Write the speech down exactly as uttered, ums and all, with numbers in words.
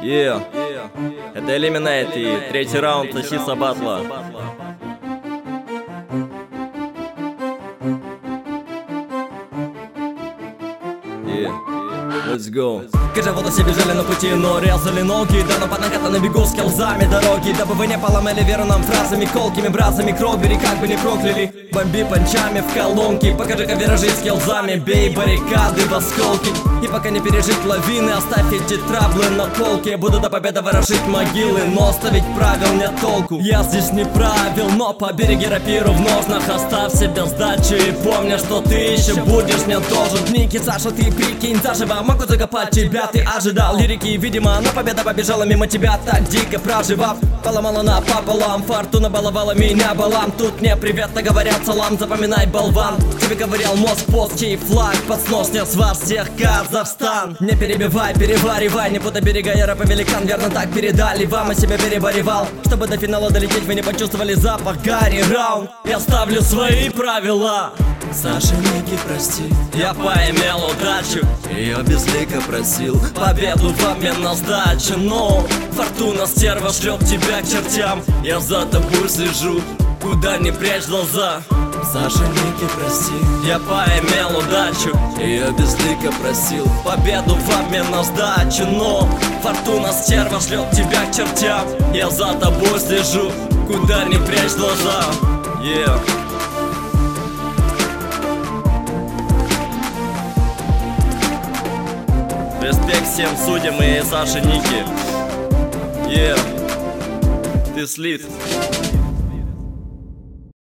Yeah. Это Eliminate, третий раунд Тащиса батла. Yeah. Let's go. Кажа вот все бежали на пути, но резали ноги. Да, но под наката на бегу с келзами дороги. Дабы вы не поломали веру нам фразами, колкими бразами. Кровбери как бы не прокляли. Бомби панчами в колонки. Покажи-ка виражи с келзами. Бей баррикады в осколки. И пока не пережить лавины, оставь эти траблы на полке. Буду до победы ворошить могилы, но оставить правил нет толку. Я здесь не правил, но побереги рапиру в ножнах. Оставь себе сдачи и помни, что ты еще будешь мне должен. Ники, Саша, ты прикинь, заживо могут закопать тебя. Ты ожидал лирики, видимо, но победа побежала мимо тебя, так дико проживав. Поломала напополам, фортуна баловала меня балам. Тут мне приветно говорят салам, запоминай, болван. Тебе ковырял мозг, пост, чей флаг под снос снес вас всех Казахстан. Не перебивай, переваривай, не путай берега, я рэп великан. Верно так передали вам, и себя переборевал. Чтобы до финала долететь, вы не почувствовали запах Гарри Раунд. Я ставлю свои правила. Саша, Ники, прости, я поимел удачу, ее безлико просил победу в обмен на сдачу. Но фортуна стерва шлет тебя к чертям. Я за тобой слежу, куда не прячь глаза. Саша, Ники, прости, я поимел удачу, ее безлико просил победу в обмен на сдачу. Но фортуна стерва шлет тебя к чертям. Я за тобой слежу, куда не прячь глаза. Yeah. Респект всем судьям и Саше Ники. Yeah. Ты слит.